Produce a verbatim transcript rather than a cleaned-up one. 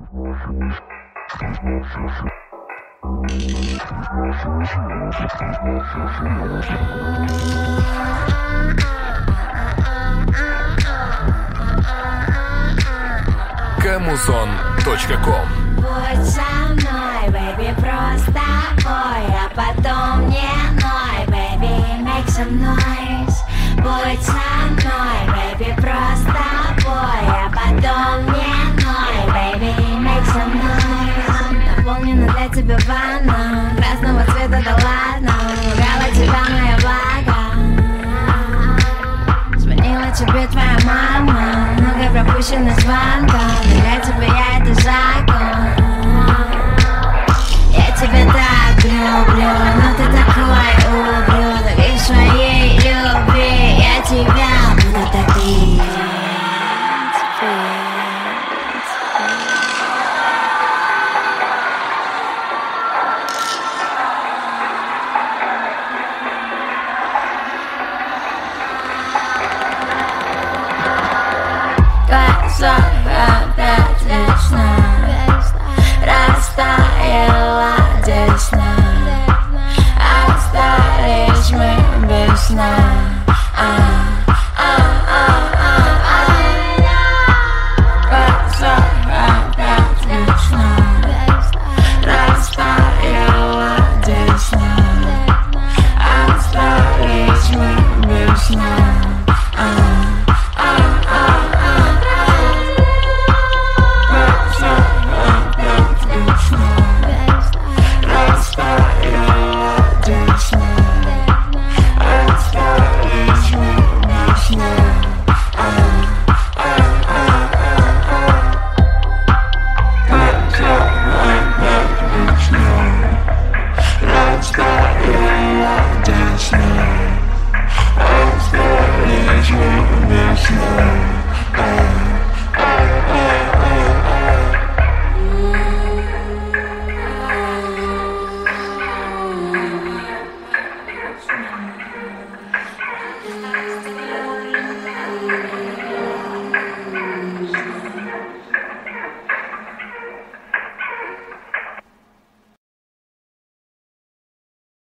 Камузон точка ком. Будь со мной, baby, просто пой, а потом мне ной, baby, make some noise. Будь со мной, baby, просто пой, а потом мне ной, baby, make some noise. Наполнена для тебя ванна, красного цвета, да ладно, уграла тебя моя блага. Звонила тебе твоя мама, много пропущенных звонков.